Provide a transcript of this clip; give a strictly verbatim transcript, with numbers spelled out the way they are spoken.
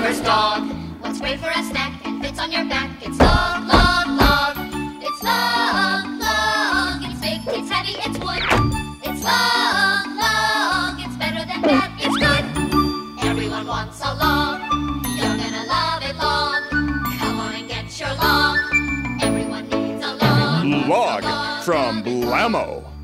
neighbor's dog. What's great for a snack and fits on your back? It's long, long, long. It's long, long. It's big, it's heavy, it's wood. It's long, long. It's better than that, it's good. Everyone wants a log. You're gonna love it long. Come on and get your log. Everyone needs a log. Log from Blammo.